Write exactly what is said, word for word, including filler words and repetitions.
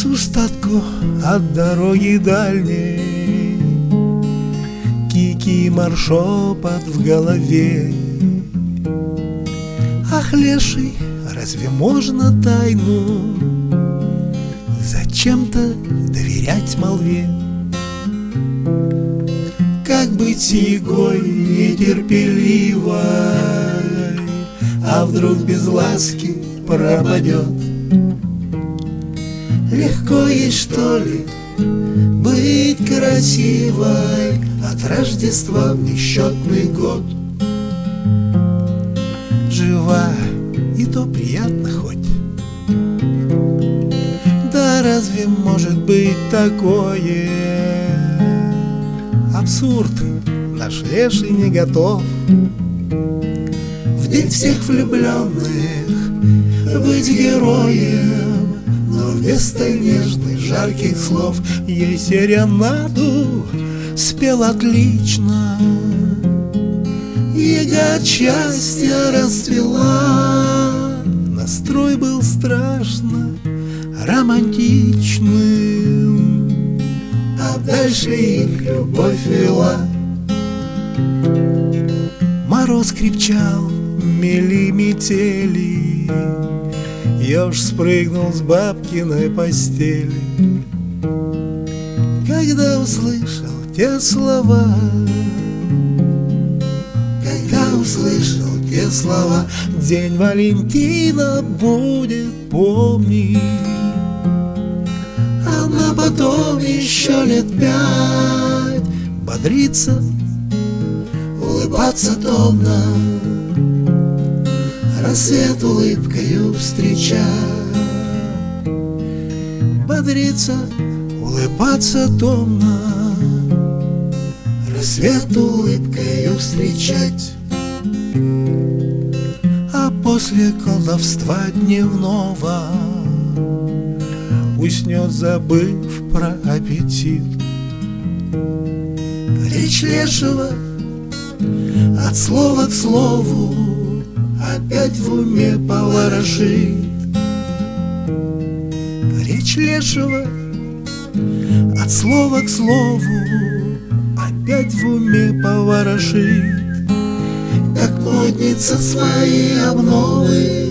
с устатку от дороги дальней, кикимор шепот в голове. Ах, леший, разве можно тайну зачем-то доверять молве? Как быть с егой нетерпеливой, а вдруг без ласки пропадет? Легко ей, что ли, быть красивой от Рождества в несчетный год? Жива, и то приятно хоть. Да разве может быть такое? Абсурд, наш леший не готов в день всех влюбленных быть героем, но вместо нежных жарких слов ей серенаду спел отлично. Яга от счастья расцвела, настрой был страшно романтичным, а дальше их любовь вела. Мороз крепчал, мели метели, еж спрыгнул с бабкиной постели, когда услышал те слова, когда услышал те слова. День Валентина будет помнить, она потом еще лет пять бодриться, улыбаться томно, рассвет улыбкою встречать. Бодриться, улыбаться томно, рассвет улыбкою встречать. А после колдовства дневного уснет, забыв про аппетит. Речь лешего от слова к слову опять в уме поворошит. Речь лешего от слова к слову опять в уме поворошит. Как модница свои обновы